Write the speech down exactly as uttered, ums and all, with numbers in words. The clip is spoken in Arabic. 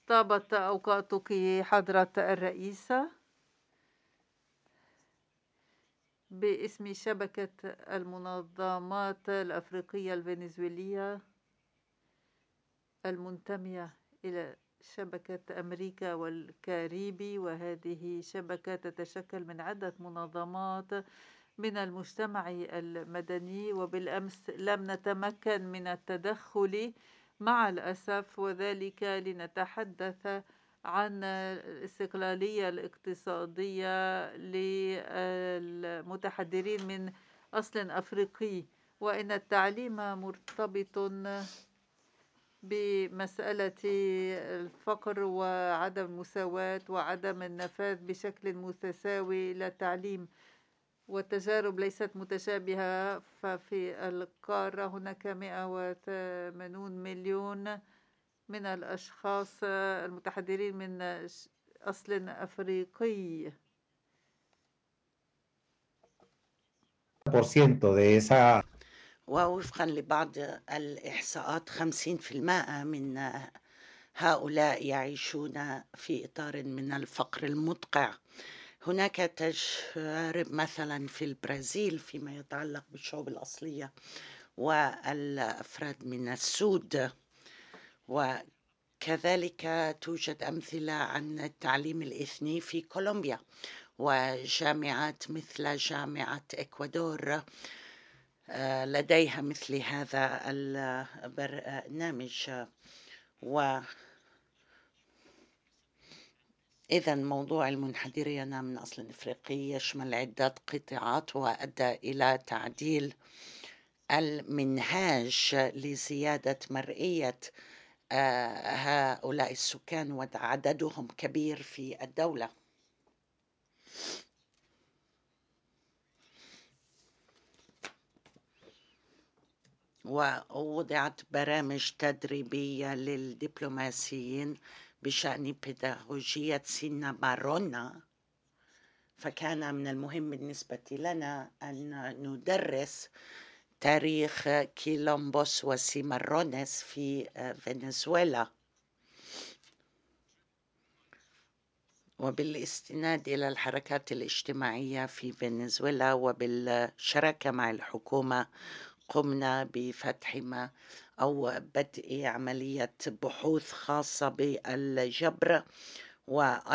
طابت أوقاتك حضرة الرئيسة. باسم شبكة المنظمات الأفريقية الفنزويلية المنتمية إلى شبكة أمريكا والكاريبي، وهذه شبكة تتشكل من عدة منظمات من المجتمع المدني، وبالأمس لم نتمكن من التدخل مع الأسف، وذلك لنتحدث عن الاستقلالية الاقتصادية للمتحضرين من أصل أفريقي، وإن التعليم مرتبط بمسألة الفقر وعدم المساواة وعدم النفاذ بشكل متساوي للتعليم، والتجارب ليست متشابهة. ففي القارة هناك مئة وثمانون مليون من الأشخاص المتحضرين من أصل أفريقي. ووفقا لبعض الإحصاءات خمسين في المائة من هؤلاء يعيشون في إطار من الفقر المدقع. هناك تجارب مثلا في البرازيل فيما يتعلق بالشعوب الأصلية والأفراد من السود، وكذلك توجد أمثلة عن التعليم الإثني في كولومبيا، وجامعات مثل جامعة إكوادور لديها مثل هذا البرنامج. و إذا موضوع المنحدرين من أصل أفريقي يشمل عدة قطاعات، وأدى إلى تعديل المنهاج لزيادة مرئية هؤلاء السكان وعددهم كبير في الدولة. ووضعت برامج تدريبية للدبلوماسيين بشأن بيداغوجية سينا مارونا، فكان من المهم بالنسبة لنا أن ندرس تاريخ كولومبوس وسيمارونس في فنزويلا، وبالاستناد إلى الحركات الاجتماعية في فنزويلا وبالشراكة مع الحكومة قمنا بفتح ما أو بدء عملية بحوث خاصة بالجبر و